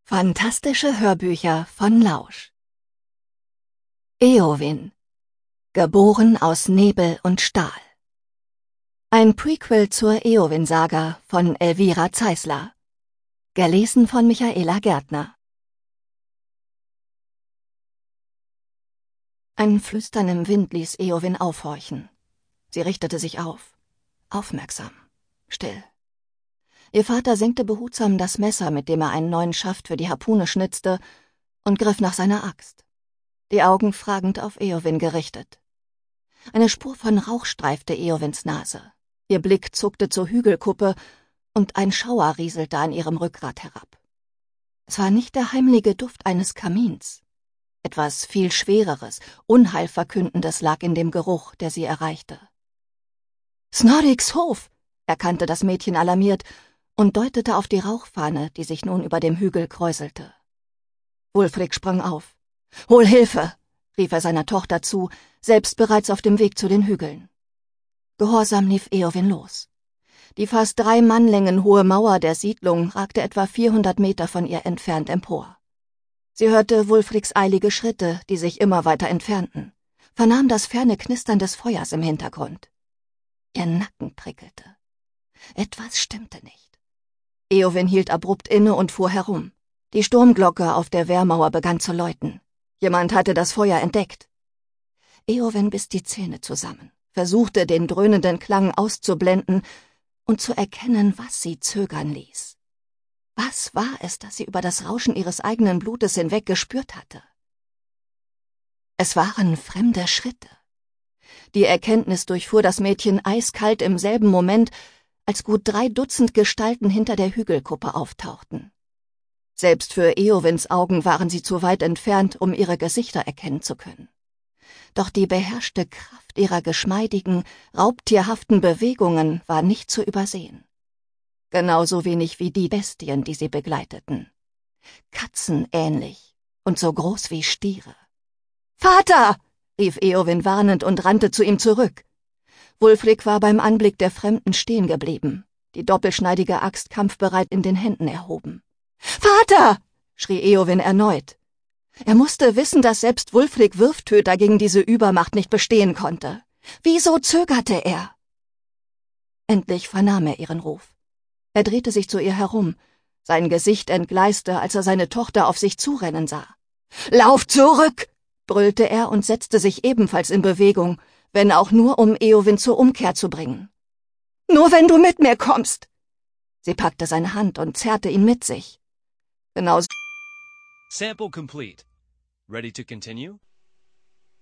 Fantastische Hörbücher von Lausch. Eowyn, geboren aus Nebel und Stahl. Ein Prequel zur Eowyn-Saga von Elvira Zeisler. Gelesen von Michaela Gärtner. Ein Flüstern im Wind ließ Eowyn aufhorchen. Sie richtete sich auf. Aufmerksam. Still. Ihr Vater senkte behutsam das Messer, mit dem er einen neuen Schaft für die Harpune schnitzte, und griff nach seiner Axt. Die Augen fragend auf Eowyn gerichtet. Eine Spur von Rauch streifte Eowyns Nase. Ihr Blick zuckte zur Hügelkuppe, und ein Schauer rieselte an ihrem Rückgrat herab. Es war nicht der heimliche Duft eines Kamins. Etwas viel Schwereres, Unheilverkündendes lag in dem Geruch, der sie erreichte. »Snorriks Hof«, erkannte das Mädchen alarmiert und deutete auf die Rauchfahne, die sich nun über dem Hügel kräuselte. Wulfric sprang auf. »Hol Hilfe«, rief er seiner Tochter zu, selbst bereits auf dem Weg zu den Hügeln. Gehorsam lief Eowyn los. Die fast 3 Mannlängen hohe Mauer der Siedlung ragte etwa 400 Meter von ihr entfernt empor. Sie hörte Wulfrics eilige Schritte, die sich immer weiter entfernten, vernahm das ferne Knistern des Feuers im Hintergrund. Ihr Nacken prickelte. Etwas stimmte nicht. Eowyn hielt abrupt inne und fuhr herum. Die Sturmglocke auf der Wehrmauer begann zu läuten. Jemand hatte das Feuer entdeckt. Eowyn biss die Zähne zusammen, versuchte, den dröhnenden Klang auszublenden und zu erkennen, was sie zögern ließ. Was war es, das sie über das Rauschen ihres eigenen Blutes hinweg gespürt hatte? Es waren fremde Schritte. Die Erkenntnis durchfuhr das Mädchen eiskalt im selben Moment, als gut 3 Dutzend Gestalten hinter der Hügelkuppe auftauchten. Selbst für Eowyns Augen waren sie zu weit entfernt, um ihre Gesichter erkennen zu können. Doch die beherrschte Kraft ihrer geschmeidigen, raubtierhaften Bewegungen war nicht zu übersehen. Genauso wenig wie die Bestien, die sie begleiteten. Katzenähnlich und so groß wie Stiere. »Vater!« rief Eowyn warnend und rannte zu ihm zurück. Wulfric war beim Anblick der Fremden stehen geblieben, die doppelschneidige Axt kampfbereit in den Händen erhoben. »Vater!« schrie Eowyn erneut. Er musste wissen, dass selbst Wulfric Wurftöter gegen diese Übermacht nicht bestehen konnte. Wieso zögerte er? Endlich vernahm er ihren Ruf. Er drehte sich zu ihr herum. Sein Gesicht entgleiste, als er seine Tochter auf sich zurennen sah. »Lauf zurück!« brüllte er und setzte sich ebenfalls in Bewegung, wenn auch nur, um Eowyn zur Umkehr zu bringen. »Nur wenn du mit mir kommst!« Sie packte seine Hand und zerrte ihn mit sich. Genauso. Sample complete. Ready to continue?